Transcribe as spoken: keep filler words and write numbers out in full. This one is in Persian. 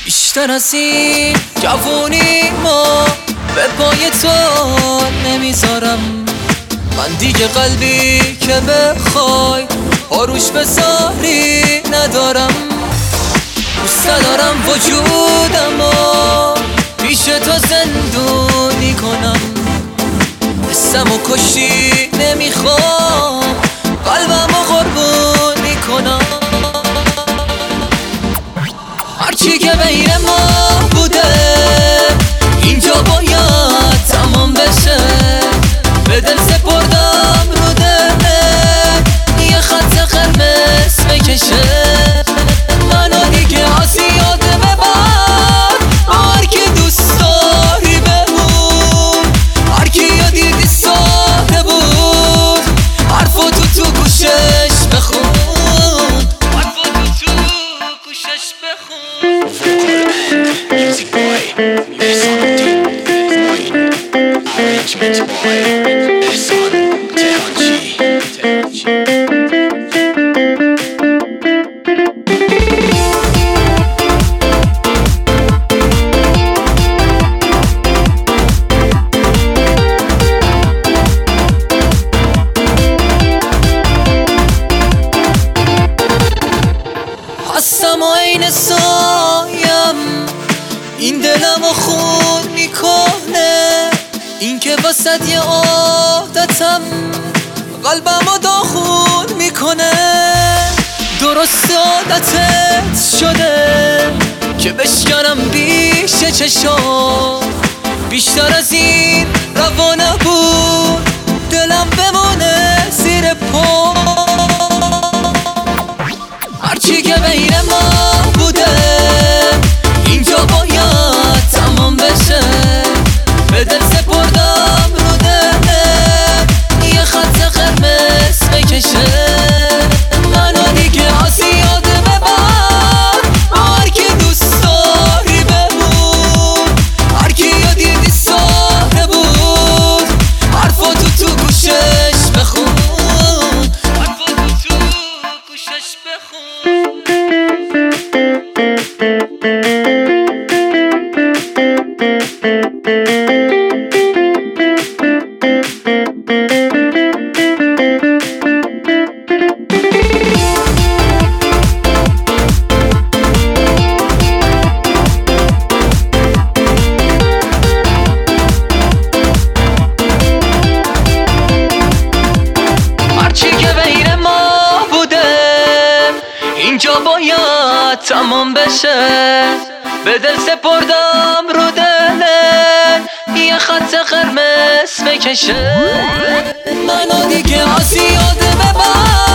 بیشتر از این جوونی ما به پای تو نمیذارم. من دیگه قلبی که بخوای پاروش بذاری ندارم. دوست دارم وجودمو پیش تو زندونی کنم. اسمو کشتی نمیخوام قلبمو قربونی کنم. هرچی که بین ما بوده اینجا باید تمام بشه. به دل سپردم رو دله یه خط قرمز بکشه. منو دیگه از یاد ببر، هر کی دوست داری بمون. هر کی یا دیدی ساده بود حرفو تو تو گوشش بخون. حرفو تو تو گوشش بخون. Music boy, this on deep, arrangement boy, this on Tehranji, هستم و عین سایم این دلمو خون میکنه. این که وسط یه عادتم قلبمو داغون میکنه. درست عادتت شده که بشکنم بیش چشام. بیشتر از این روا نبود دلم بمونه زیر پا. هرچی که بین ما بوده اینجا باید تمام بشه. به دل سپردم رو دله یه خط قرمز بکشه. منو دیگه از یاد ببر، هر کی دوست داری بمون. هر کی یا دیدی ساده بود حرفو تو تو گوشش بخون. حرفو تو تو گوشش بخون. اینجا باید تمام بشه. به دل سپردم رو دله یه خط قرمز بکشه. منو دیگه از یاد ببر،